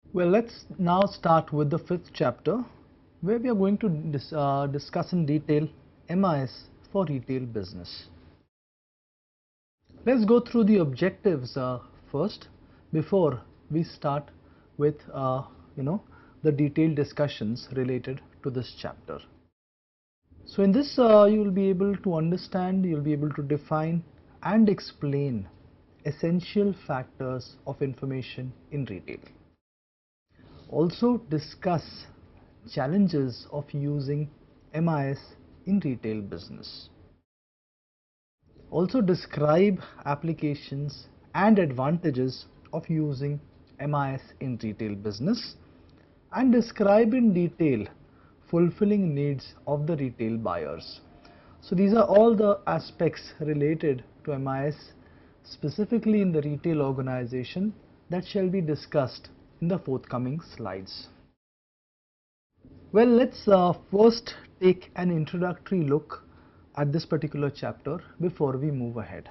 Well, let's now start with the fifth chapter, where we are going to discuss in detail MIS for retail business. Let's go through the objectives first before we start with the detailed discussions related to this chapter. So in this you will be able to understand, you will be able to define and explain essential factors of information in retail. Also discuss challenges of using MIS in retail business. Also describe applications and advantages of using MIS in retail business and describe in detail fulfilling needs of the retail buyers. So these are all the aspects related to MIS specifically in the retail organization that shall be discussed in the forthcoming slides. Well, let's first take an introductory look at this particular chapter before we move ahead.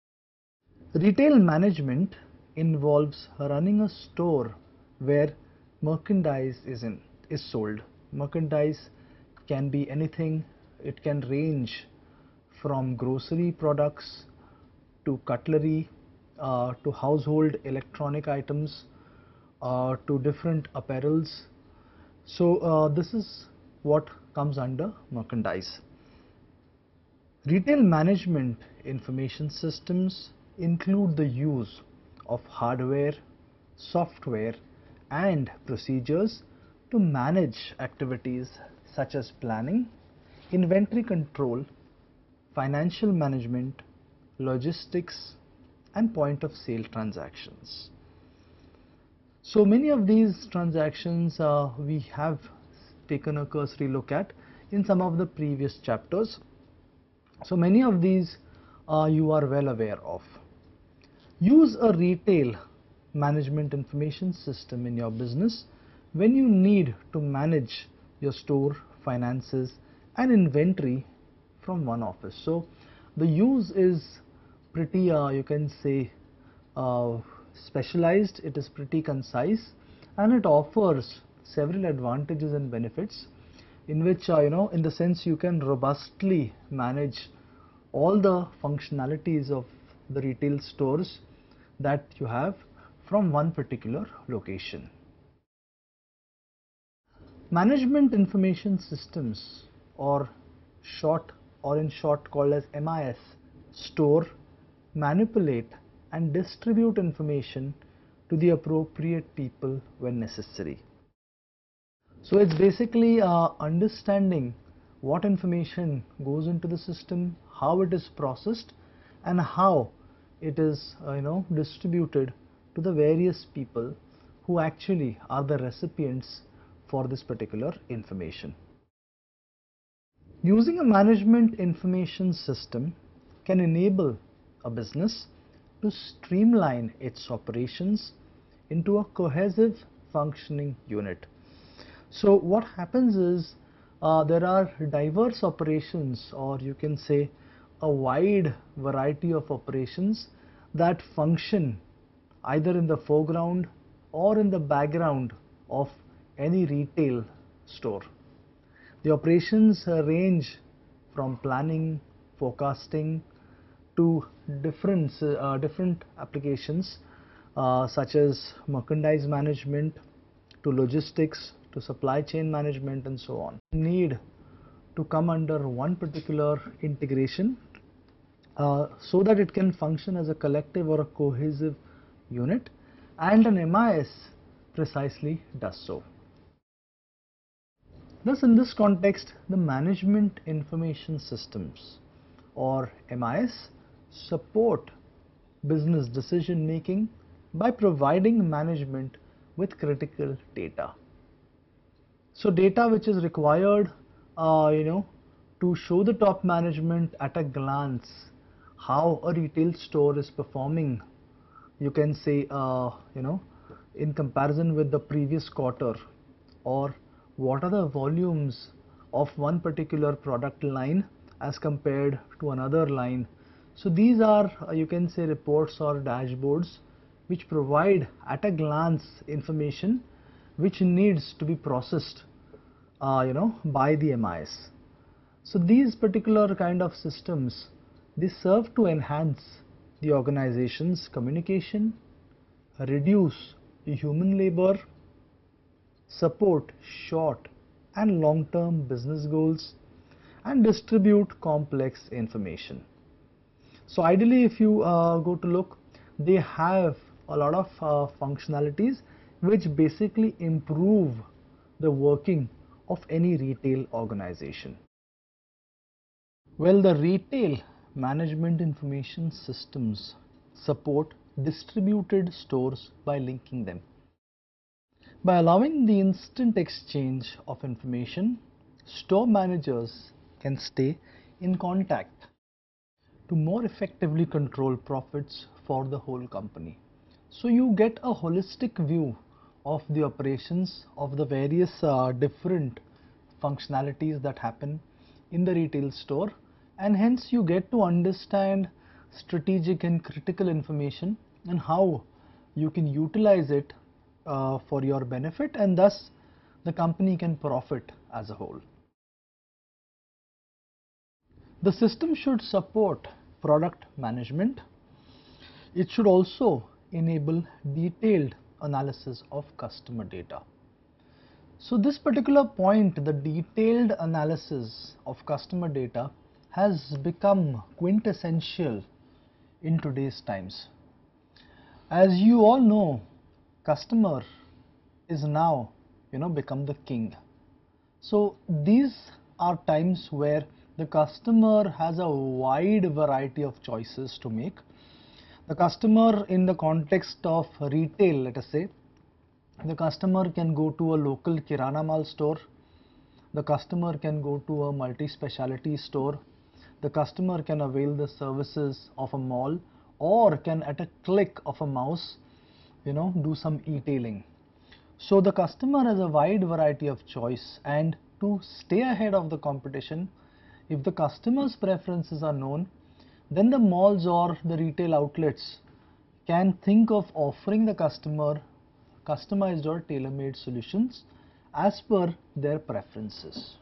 Retail management involves running a store where merchandise is sold. Merchandise can be anything. It can range from grocery products to cutlery to household electronic items to different apparels. So this is what comes under merchandise. Retail management information systems include the use of hardware, software and procedures to manage activities such as planning, inventory control, financial management, logistics and point of sale transactions. So many of these transactions we have taken a cursory look at in some of the previous chapters. So many of these you are well aware of. Use a retail management information system in your business when you need to manage your store, finances and inventory from one office. So the use is pretty you can say specialized, it is pretty concise and it offers several advantages and benefits in which in the sense you can robustly manage all the functionalities of the retail stores that you have from one particular location. Management information systems or in short called as MIS store, manipulate and distribute information to the appropriate people when necessary. So it's basically understanding what information goes into the system, how it is processed and how it is distributed to the various people who actually are the recipients for this particular information. Using a management information system can enable a business to streamline its operations into a cohesive functioning unit. So what happens is there are diverse operations, or you can say a wide variety of operations that function either in the foreground or in the background of any retail store. The operations range from planning, forecasting to different applications such as merchandise management to logistics to supply chain management and so on. Need to come under one particular integration so that it can function as a collective or a cohesive unit, and an MIS precisely does so. Thus in this context, the management information systems or MIS support business decision making by providing management with critical data. So data which is required to show the top management at a glance how a retail store is performing, you can say in comparison with the previous quarter, or what are the volumes of one particular product line as compared to another line. So these are you can say reports or dashboards which provide at a glance information which needs to be processed by the MIS. So these particular kind of systems, they serve to enhance the organization's communication, reduce human labor, support short and long-term business goals, and distribute complex information. So ideally, if you go to look, they have a lot of functionalities which basically improve the working of any retail organization. Well, the retail management information systems support distributed stores by linking them. By allowing the instant exchange of information, store managers can stay in contact to more effectively control profits for the whole company. So you get a holistic view of the operations of the various different functionalities that happen in the retail store, and hence you get to understand strategic and critical information and how you can utilize it for your benefit, and thus the company can profit as a whole. The system should support product management. It should also enable detailed analysis of customer data. So this particular point, the detailed analysis of customer data, has become quintessential in today's times. As you all know, customer is now become the king. So these are times where the customer has a wide variety of choices to make. The customer, in the context of retail, let us say, the customer can go to a local Kirana Mall store, the customer can go to a multi-speciality store, the customer can avail the services of a mall, or can at a click of a mouse do some e-tailing. So the customer has a wide variety of choice, and to stay ahead of the competition, if the customer's preferences are known, then the malls or the retail outlets can think of offering the customer customized or tailor-made solutions as per their preferences.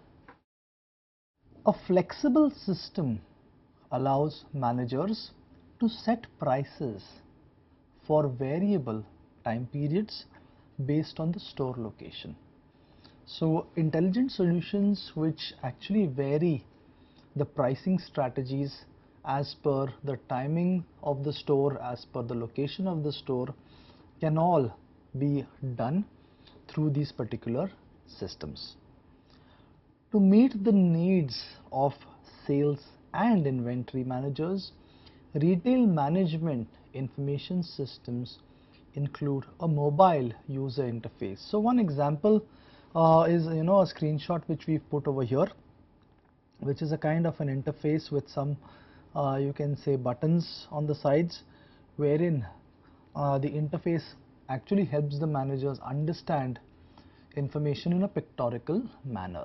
A flexible system allows managers to set prices for variable time periods based on the store location. So intelligent solutions which actually vary the pricing strategies as per the timing of the store, as per the location of the store, can all be done through these particular systems. To meet the needs of sales and inventory managers, retail management information systems include a mobile user interface. So one example is a screenshot which we've put over here, which is a kind of an interface with some you can say buttons on the sides, wherein the interface actually helps the managers understand information in a pictorial manner.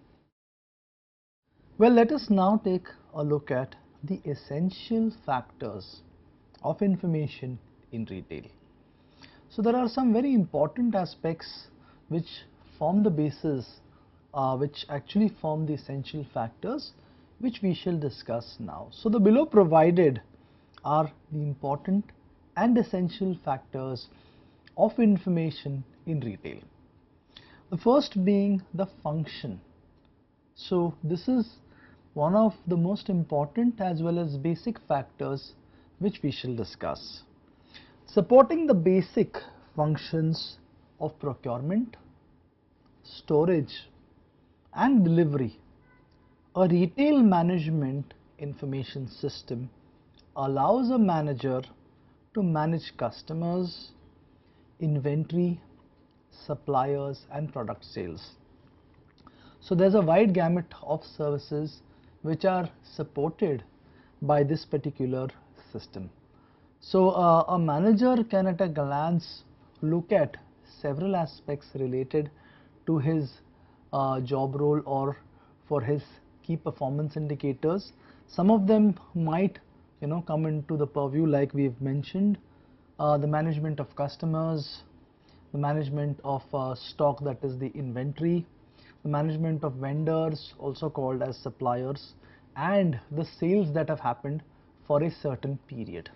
Well, let us now take a look at the essential factors of information in retail. So there are some very important aspects which form the basis, which actually form the essential factors, which we shall discuss now. So the below provided are the important and essential factors of information in retail. The first being the function. So this is one of the most important as well as basic factors which we shall discuss. Supporting the basic functions of procurement, storage and delivery, a retail management information system allows a manager to manage customers, inventory, suppliers and product sales. So there's a wide gamut of services which are supported by this particular system. So a manager can at a glance look at several aspects related to his job role or for his key performance indicators. Some of them might come into the purview, like we've mentioned, the management of customers, the management of stock, that is the inventory, the management of vendors, also called as suppliers, and the sales that have happened for a certain period.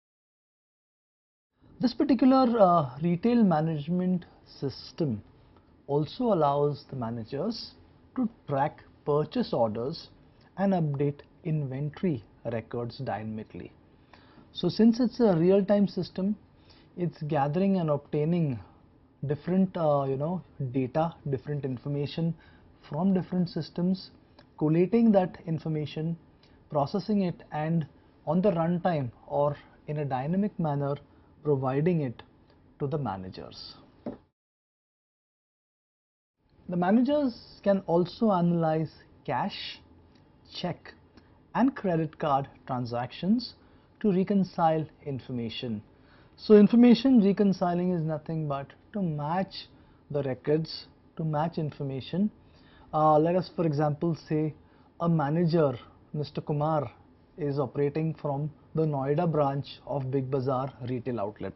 This particular retail management system also allows the managers to track purchase orders and update inventory records dynamically. So since it's a real-time system, it's gathering and obtaining different data, different information from different systems, collating that information, processing it, and on the runtime or in a dynamic manner providing it to the managers. The managers can also analyze cash, check, and credit card transactions to reconcile information. So information reconciling is nothing but to match the records, to match information. Let us for example say a manager, Mr. Kumar, is operating from the Noida branch of Big Bazaar retail outlet.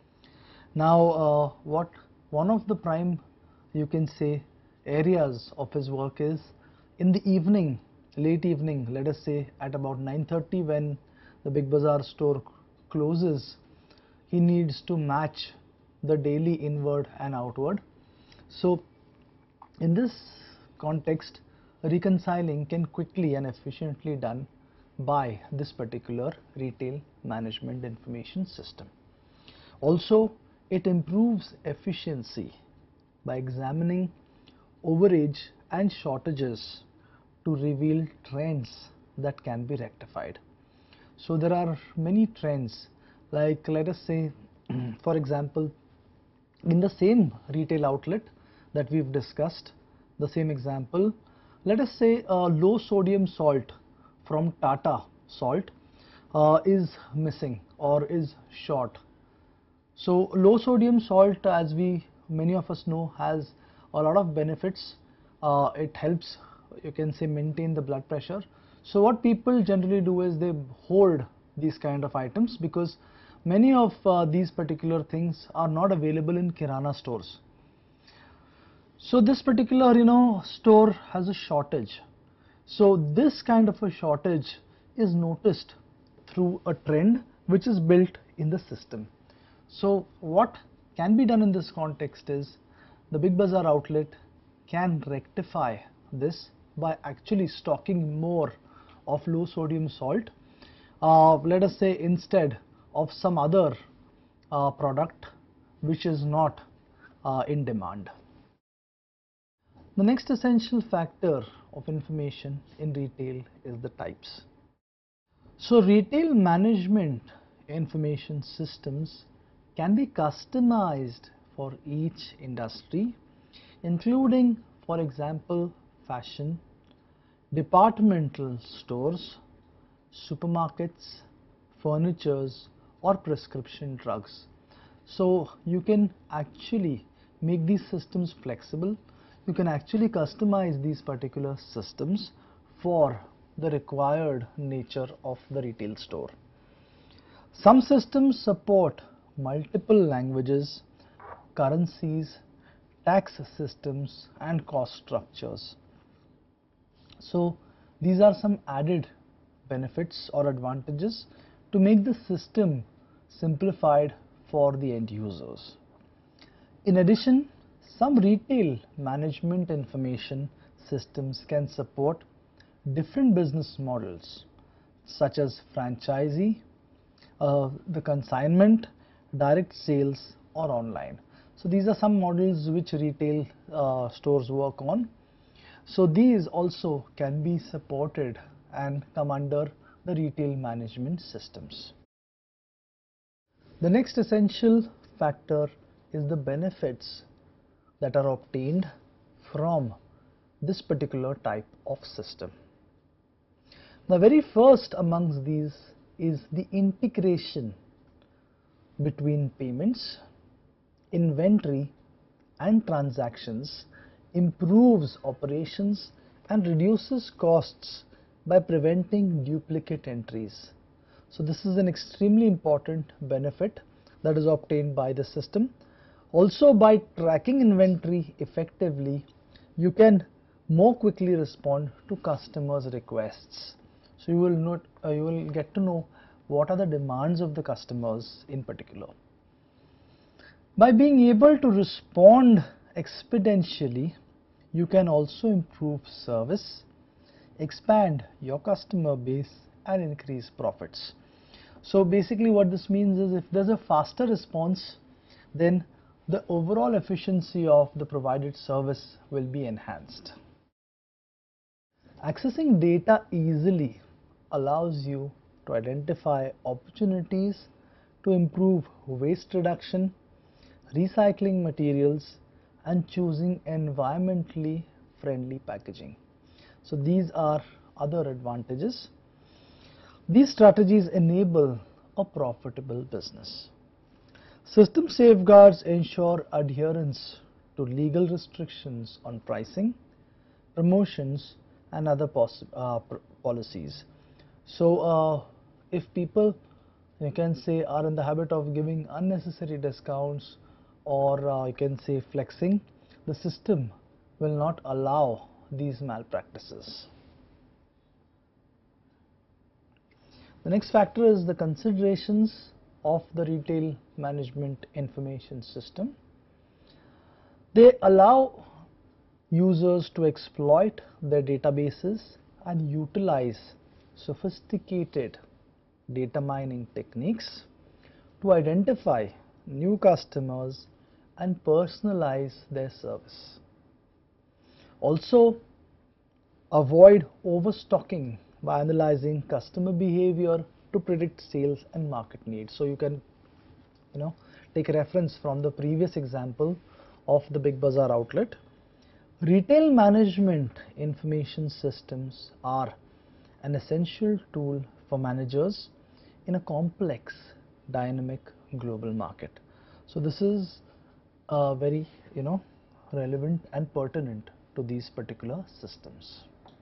Now one of the prime, you can say, areas of his work is in the evening, late evening, let us say at about 9:30, when the Big Bazaar store closes, he needs to match the daily inward and outward. So in this context, reconciling can quickly and efficiently done by this particular retail management information system. Also, it improves efficiency by examining overage and shortages to reveal trends that can be rectified. So there are many trends, like let us say for example, in the same retail outlet that we've discussed, the same example, let us say low sodium salt from Tata Salt is missing or is short. So low sodium salt, as many of us know, has a lot of benefits. It helps, you can say, maintain the blood pressure. So what people generally do is they hold these kind of items because many of these particular things are not available in Kirana stores. So this particular store has a shortage. So this kind of a shortage is noticed through a trend which is built in the system. So what can be done in this context is the Big Bazaar outlet can rectify this by actually stocking more of low sodium salt, let us say instead of some other product which is not in demand. The next essential factor of information in retail is the types. So retail management information systems can be customized for each industry, including, for example, fashion, departmental stores, supermarkets, furnitures, or prescription drugs. So you can actually make these systems flexible. You can actually customize these particular systems for the required nature of the retail store. Some systems support multiple languages, currencies, tax systems, and cost structures. So these are some added benefits or advantages to make the system simplified for the end users. In addition, some retail management information systems can support different business models such as franchisee, the consignment, direct sales, or online. So these are some models which retail stores work on. So these also can be supported and come under the retail management systems. The next essential factor is the benefits that are obtained from this particular type of system. The very first amongst these is the integration between payments, inventory, and transactions improves operations and reduces costs by preventing duplicate entries. So this is an extremely important benefit that is obtained by the system. Also, by tracking inventory effectively, you can more quickly respond to customers' requests. So you will get to know what are the demands of the customers in particular. By being able to respond exponentially, you can also improve service, expand your customer base, and increase profits. So basically what this means is if there's a faster response, then the overall efficiency of the provided service will be enhanced. Accessing data easily allows you to identify opportunities to improve waste reduction, recycling materials, and choosing environmentally friendly packaging. So these are other advantages. These strategies enable a profitable business. System safeguards ensure adherence to legal restrictions on pricing, promotions, and other policies. So if people, you can say, are in the habit of giving unnecessary discounts, or you can say flexing, the system will not allow these malpractices. The next factor is the considerations of the retail management information system. They allow users to exploit their databases and utilize sophisticated data mining techniques to identify new customers and personalize their service. Also, avoid overstocking by analyzing customer behavior to predict sales and market needs. So you can take a reference from the previous example of the Big Bazaar outlet. Retail management information systems are an essential tool for managers in a complex, dynamic global market. So this is very relevant and pertinent to these particular systems.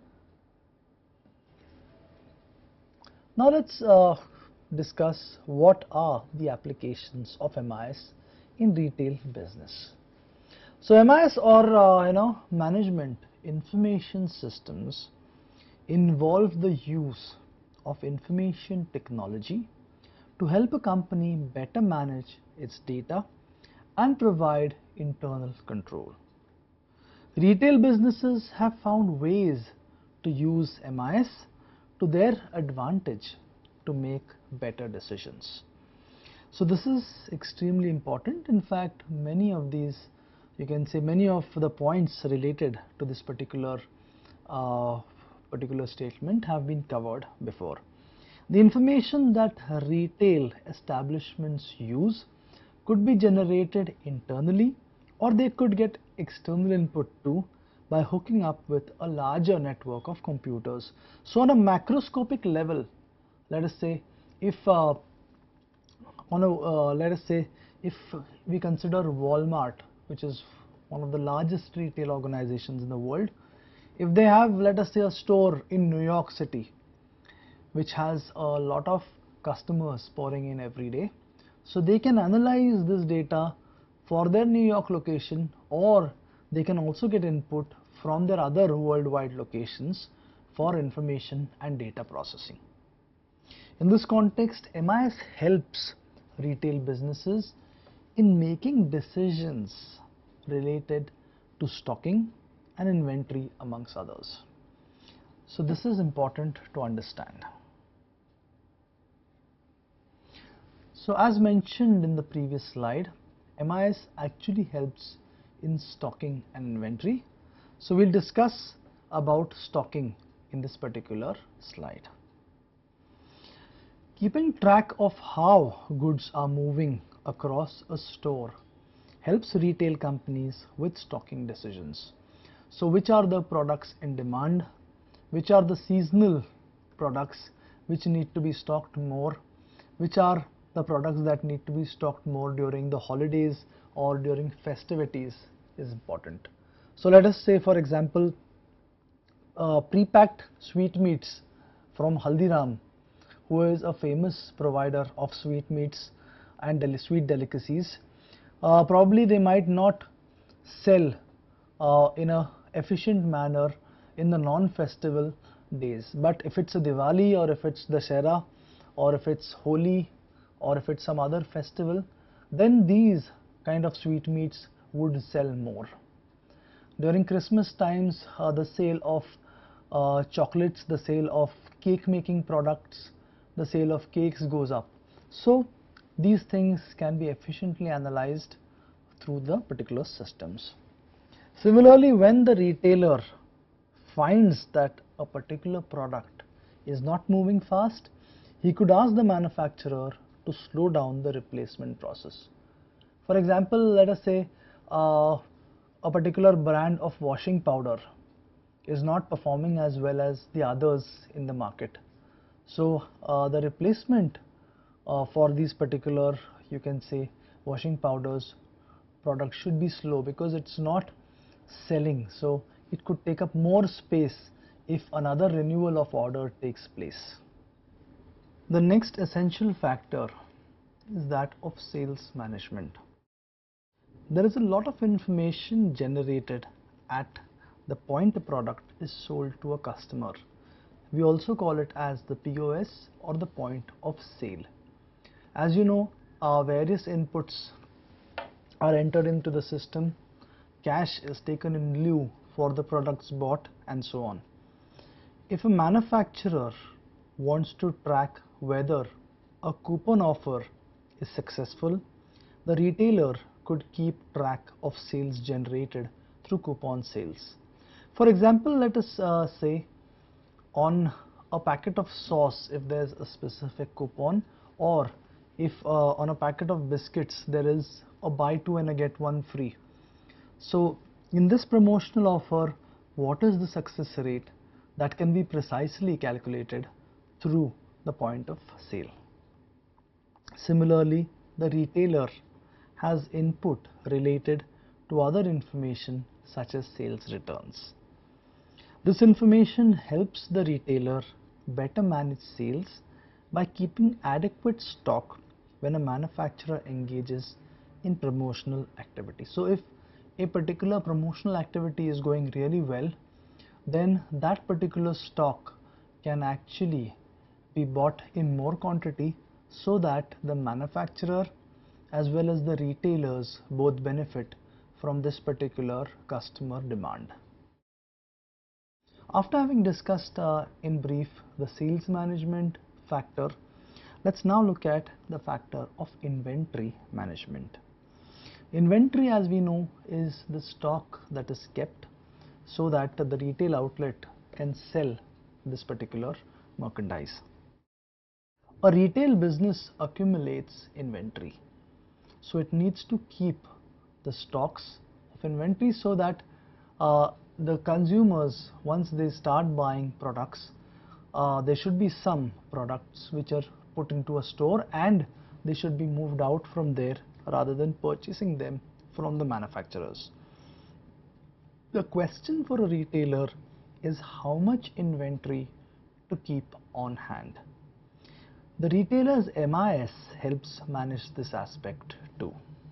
Now let's discuss what are the applications of MIS in retail business. So MIS, or management information systems, involve the use of information technology to help a company better manage its data and provide internal control. Retail businesses have found ways to use MIS to their advantage to make better decisions. So this is extremely important. In fact, many of these, you can say, many of the points related to this particular statement have been covered before. The information that retail establishments use could be generated internally, or they could get external input too by hooking up with a larger network of computers. So on a macroscopic level, let us say if if we consider Walmart, which is one of the largest retail organizations in the world, if they have, let us say, a store in New York City which has a lot of customers pouring in every day, so they can analyze this data for their New York location, or they can also get input from their other worldwide locations for information and data processing. In this context, MIS helps retail businesses in making decisions related to stocking and inventory, amongst others. So this is important to understand. So as mentioned in the previous slide, MIS actually helps in stocking and inventory. So we'll discuss about stocking in this particular slide. Keeping track of how goods are moving across a store helps retail companies with stocking decisions. So which are the products in demand, which are the seasonal products which need to be stocked more, which are the products that need to be stocked more during the holidays or during festivities is important. So let us say, for example, pre-packed sweetmeats from Haldiram, who is a famous provider of sweetmeats and sweet delicacies. Probably they might not sell in a efficient manner in the non-festival days, but if it's a Diwali or if it's Dashera or if it's Holi or if it's some other festival, then these kind of sweetmeats would sell more. During Christmas times, the sale of chocolates, the sale of cake making products, the sale of cakes goes up. So these things can be efficiently analyzed through the particular systems. Similarly, when the retailer finds that a particular product is not moving fast, he could ask the manufacturer to slow down the replacement process. For example, let us say a particular brand of washing powder is not performing as well as the others in the market. So the replacement for these particular, you can say, washing powders product should be slow because it's not selling. So it could take up more space if another renewal of order takes place. The next essential factor is that of sales management. There is a lot of information generated at the point a product is sold to a customer. We also call it as the POS or the point of sale. As you know, various inputs are entered into the system, cash is taken in lieu for the products bought, and so on. If a manufacturer wants to track whether a coupon offer is successful, the retailer could keep track of sales generated through coupon sales. For example, let us say on a packet of sauce if there is a specific coupon, or if on a packet of biscuits there is a buy two and a get one free. So in this promotional offer, what is the success rate that can be precisely calculated through the point of sale. Similarly, the retailer has input related to other information such as sales returns. This information helps the retailer better manage sales by keeping adequate stock when a manufacturer engages in promotional activity. So if a particular promotional activity is going really well, then that particular stock can actually be bought in more quantity so that the manufacturer as well as the retailers both benefit from this particular customer demand. After having discussed in brief the sales management factor, let's now look at the factor of inventory management. Inventory, as we know, is the stock that is kept so that the retail outlet can sell this particular merchandise. A retail business accumulates inventory, so it needs to keep the stocks of inventory so that the consumers, once they start buying products, there should be some products which are put into a store and they should be moved out from there rather than purchasing them from the manufacturers. The question for a retailer is how much inventory to keep on hand. The retailer's MIS helps manage this aspect too.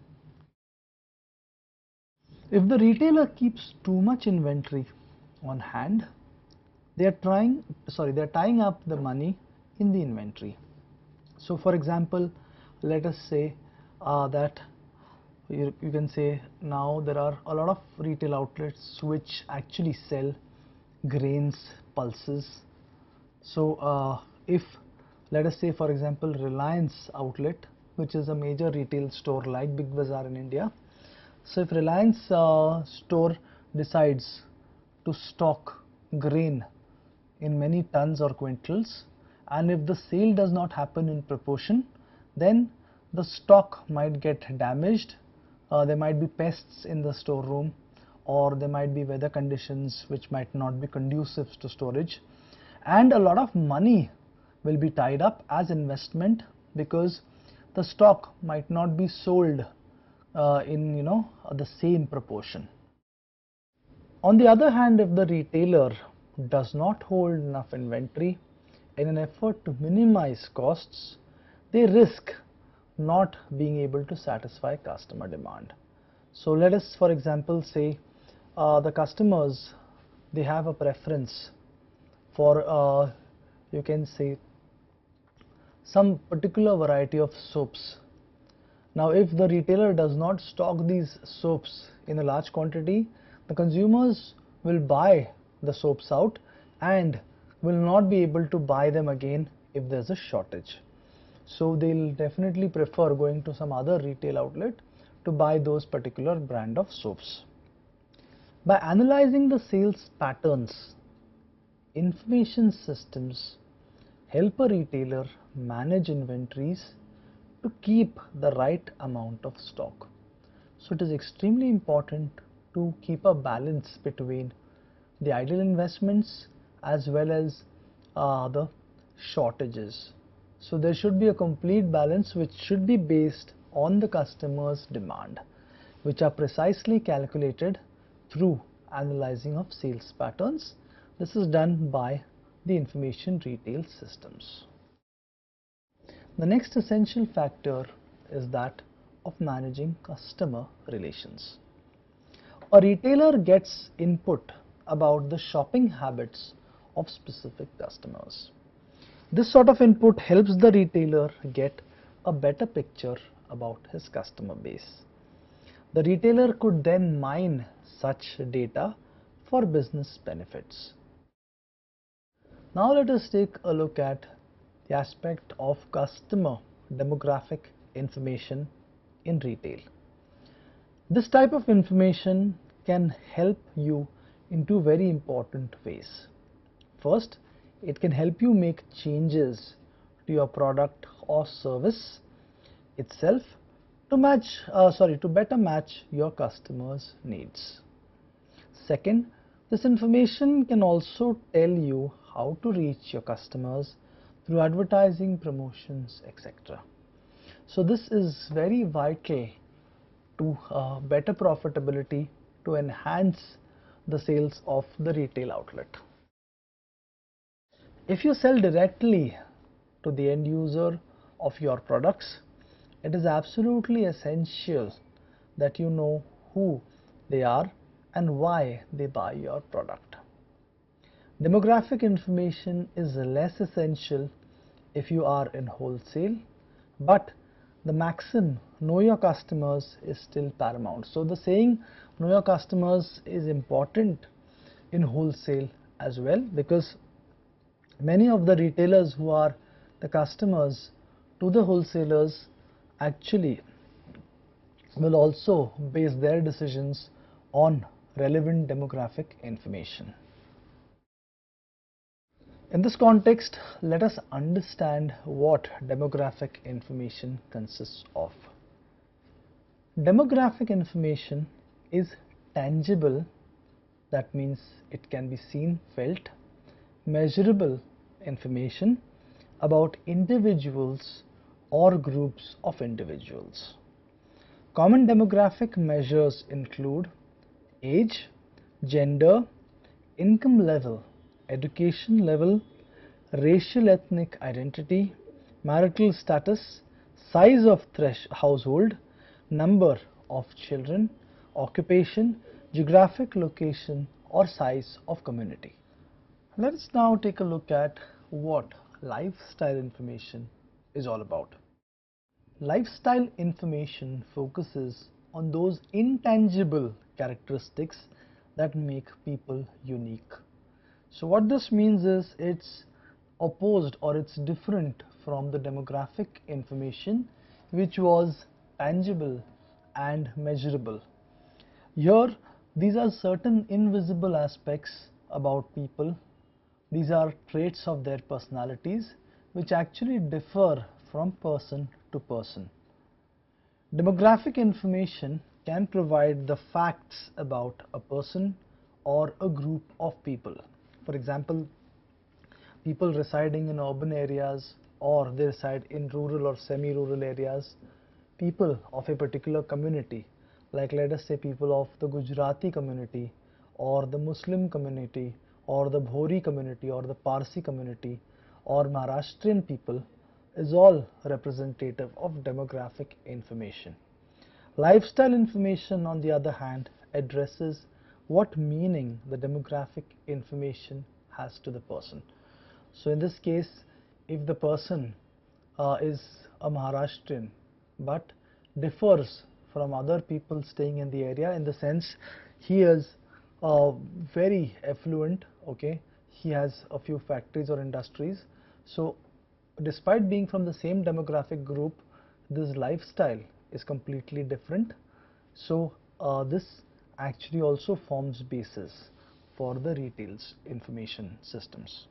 If the retailer keeps too much inventory on hand, they are tying up the money in the inventory. So for example, let us say that you can say now there are a lot of retail outlets which actually sell grains, pulses. So if let us say for example Reliance outlet, which is a major retail store like Big Bazaar in India. So if Reliance store decides to stock grain in many tons or quintals, and if the sale does not happen in proportion, then the stock might get damaged. There might be pests in the storeroom, or there might be weather conditions which might not be conducive to storage, and a lot of money will be tied up as investment because the stock might not be sold in the same proportion. On the other hand, if the retailer does not hold enough inventory, in an effort to minimize costs, they risk not being able to satisfy customer demand. So let us, for example, say the customers, they have a preference for you can say some particular variety of soaps. Now if the retailer does not stock these soaps in a large quantity, the consumers will buy the soaps out and will not be able to buy them again if there's a shortage. So they'll definitely prefer going to some other retail outlet to buy those particular brand of soaps. By analyzing the sales patterns, information systems help a retailer manage inventories to keep the right amount of stock. So it is extremely important to keep a balance between the idle investments as well as the shortages. So there should be a complete balance which should be based on the customer's demand, which are precisely calculated through analyzing of sales patterns. This is done by the information retail systems. The next essential factor is that of managing customer relations. A retailer gets input about the shopping habits of specific customers. This sort of input helps the retailer get a better picture about his customer base. The retailer could then mine such data for business benefits. Now let us take a look at the aspect of customer demographic information in retail. This type of information can help you in two very important ways. First, it can help you make changes to your product or service itself to better match your customers' needs. Second, this information can also tell you how to reach your customers through advertising, promotions, etc. So this is very vital to better profitability, to enhance the sales of the retail outlet. If you sell directly to the end user of your products, it is absolutely essential that you know who they are and why they buy your product. Demographic information is less essential if you are in wholesale, but the maxim know your customers is still paramount. So the saying know your customers is important in wholesale as well, because many of the retailers who are the customers to the wholesalers actually will also base their decisions on relevant demographic information. In this context, let us understand what demographic information consists of. Demographic information is tangible, that means it can be seen, felt, measurable information about individuals or groups of individuals. Common demographic measures include age, gender, income level, education level, racial ethnic identity, marital status, size of household, number of children, occupation, geographic location or size of community. Let us now take a look at what lifestyle information is all about. Lifestyle information focuses on those intangible characteristics that make people unique. So what this means is it's opposed or it's different from the demographic information which was tangible and measurable. Here these are certain invisible aspects about people. These are traits of their personalities which actually differ from person to person. Demographic information can provide the facts about a person or a group of people. For example, people residing in urban areas or they reside in rural or semi-rural areas, people of a particular community, like let us say people of the Gujarati community or the Muslim community or the Bhori community or the Parsi community or Maharashtrian people, is all representative of demographic information. Lifestyle information, on the other hand, addresses what meaning the demographic information has to the person. So in this case, if the person is a Maharashtrian but differs from other people staying in the area in the sense he is very affluent, okay, he has a few factories or industries, so despite being from the same demographic group, this lifestyle is completely different. So this actually also forms basis for the retail's information systems.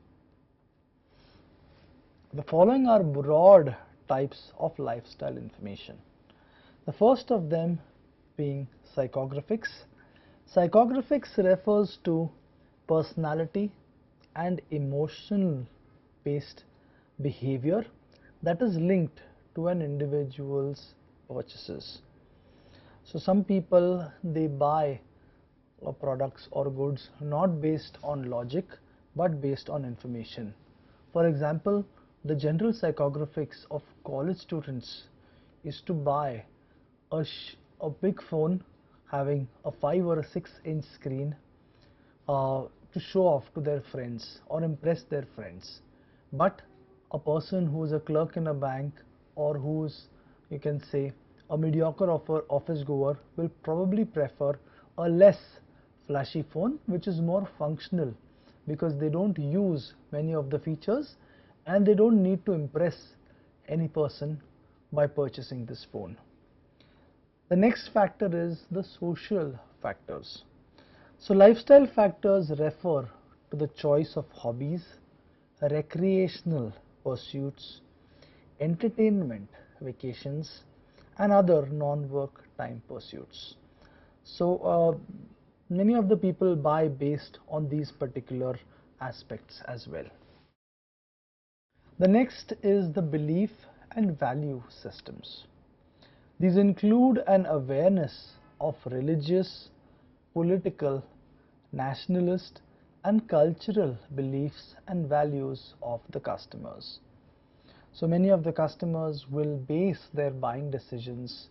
The following are broad types of lifestyle information. The first of them being psychographics. Psychographics refers to personality and emotional based behavior that is linked to an individual's purchases. So some people, they buy products or goods not based on logic but based on information. For example, the general psychographics of college students is to buy a big phone having a 5 or a 6-inch screen to show off to their friends or impress their friends. But a person who is a clerk in a bank or who's, you can say, a mediocre office goer will probably prefer a less flashy phone which is more functional because they don't use many of the features and they don't need to impress any person by purchasing this phone. The next factor is the social factors. So lifestyle factors refer to the choice of hobbies, recreational pursuits, entertainment, vacations, and other non-work time pursuits. So many of the people buy based on these particular aspects as well. The next is the belief and value systems. These include an awareness of religious, political, nationalist, and cultural beliefs and values of the customers. So many of the customers will base their buying decisions,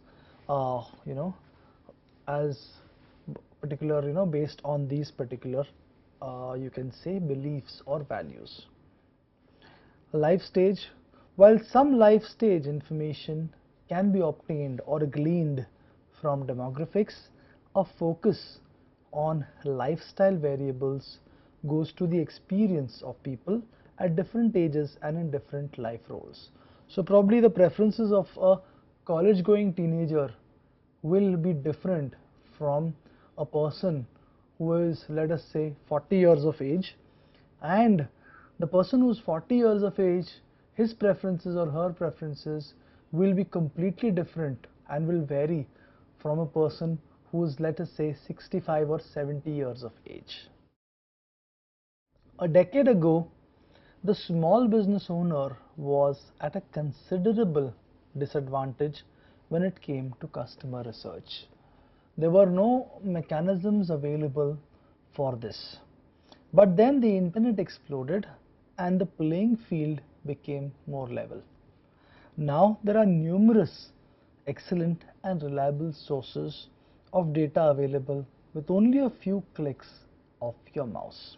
as particular, based on these particular, you can say, beliefs or values. Life stage. While some life stage information can be obtained or gleaned from demographics, a focus on lifestyle variables goes to the experience of people at different ages and in different life roles. So probably the preferences of a college going teenager will be different from a person who is, let us say, 40 years of age, and the person who's 40 years of age, his preferences or her preferences will be completely different and will vary from a person who's, let us say, 65 or 70 years of age. A decade ago, the small business owner was at a considerable disadvantage when it came to customer research. There were no mechanisms available for this. But then the internet exploded and the playing field became more level. Now there are numerous excellent and reliable sources of data available with only a few clicks of your mouse.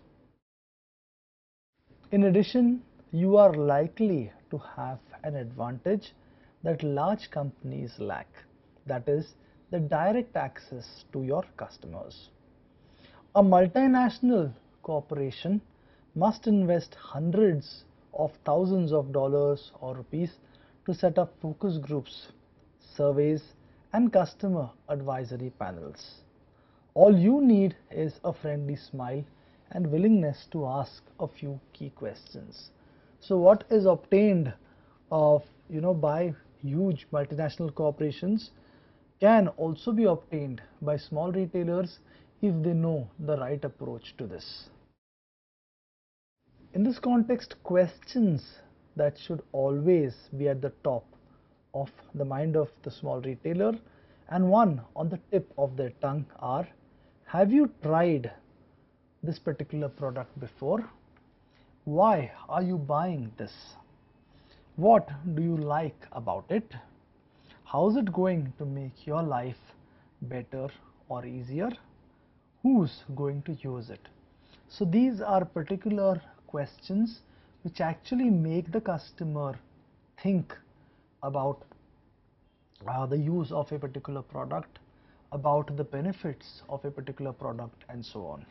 In addition, you are likely to have an advantage that large companies lack, that is, the direct access to your customers. A multinational corporation must invest hundreds of thousands of dollars or rupees to set up focus groups, surveys, and customer advisory panels. All you need is a friendly smile and willingness to ask a few key questions. So what is obtained by huge multinational corporations can also be obtained by small retailers if they know the right approach to this. In this context, questions that should always be at the top of the mind of the small retailer and one on the tip of their tongue are: have you tried this particular product before? Why are you buying this? What do you like about it? How's it going to make your life better or easier? Who's going to use it? So these are particular questions which actually make the customer think about the use of a particular product, about the benefits of a particular product, and so on.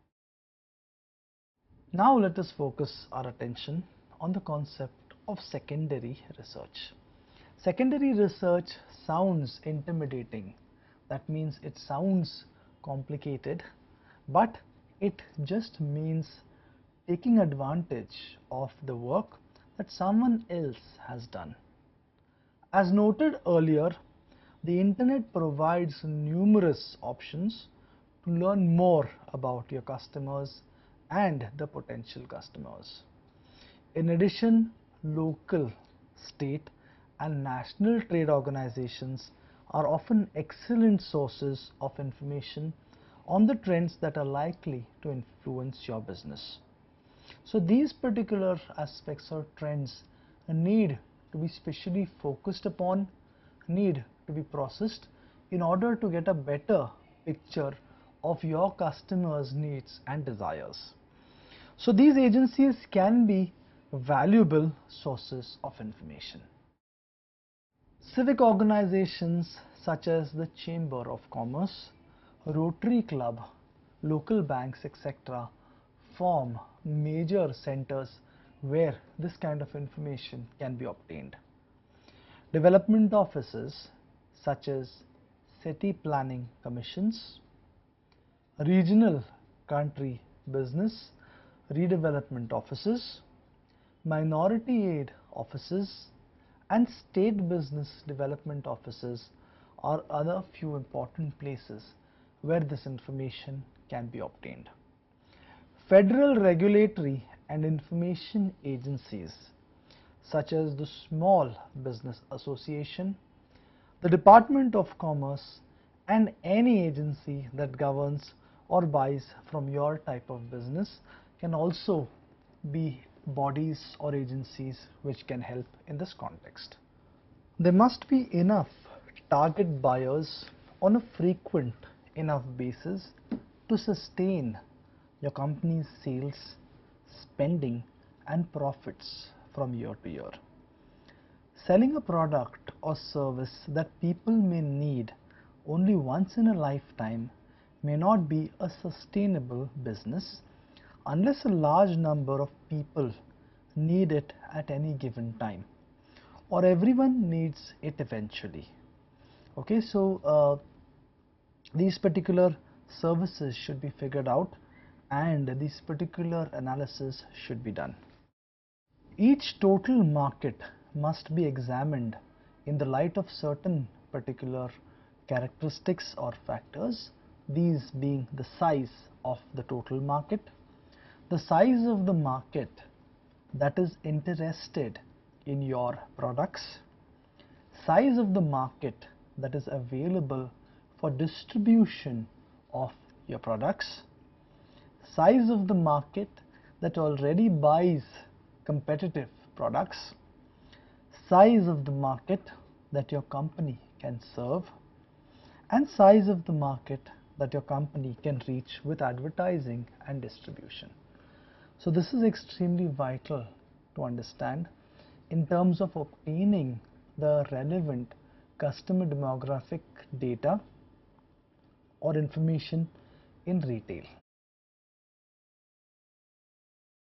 Now let us focus our attention on the concept of secondary research. Secondary research sounds intimidating. That means it sounds complicated, but it just means taking advantage of the work that someone else has done. As noted earlier, the internet provides numerous options to learn more about your customers and the potential customers. In addition, local, state, and national trade organizations are often excellent sources of information on the trends that are likely to influence your business. So these particular aspects or trends need to be specially focused upon, need to be processed in order to get a better picture of your customers' needs and desires. So these agencies can be valuable sources of information. Civic organizations such as the Chamber of Commerce, Rotary Club, local banks, etc. form major centers where this kind of information can be obtained. Development offices such as city planning commissions, regional country business redevelopment offices, minority aid offices, and state business development offices are other few important places where this information can be obtained. Federal regulatory and information agencies such as the Small Business Association, the Department of Commerce, and any agency that governs or buys from your type of business can also be bodies or agencies which can help in this context. There must be enough target buyers on a frequent enough basis to sustain your company's sales, spending, and profits from year to year. Selling a product or service that people may need only once in a lifetime may not be a sustainable business unless a large number of people need it at any given time, or everyone needs it eventually. Okay, so these particular services should be figured out and this particular analysis should be done. Each total market must be examined in the light of certain particular characteristics or factors, these being the size of the total market, the size of the market that is interested in your products, size of the market that is available for distribution of your products, size of the market that already buys competitive products, size of the market that your company can serve, and size of the market that your company can reach with advertising and distribution. So this is extremely vital to understand in terms of obtaining the relevant customer demographic data or information in retail.